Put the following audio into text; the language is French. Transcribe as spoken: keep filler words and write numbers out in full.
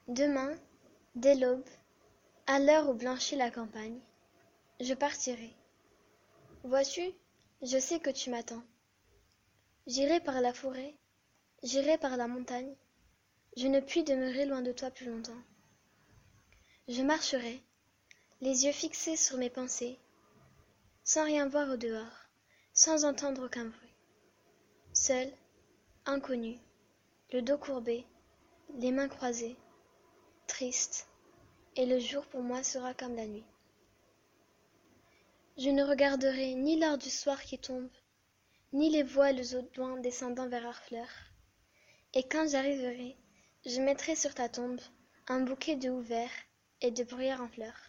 Demain, dès l'aube, à l'heure où blanchit la campagne, je partirai. Vois-tu, je sais que tu m'attends. J'irai par la forêt, j'irai par la montagne, je ne puis demeurer loin de toi plus longtemps. Je marcherai, les yeux fixés sur mes pensées, sans rien voir au dehors, sans entendre aucun bruit. Seul, inconnu, le dos courbé, les mains croisées, triste, et le jour pour moi sera comme la nuit. Je ne regarderai ni l'heure du soir qui tombe, ni les voiles au loin descendant vers Harfleur. Et quand j'arriverai, je mettrai sur ta tombe un bouquet de houverts et de bruyères en fleurs.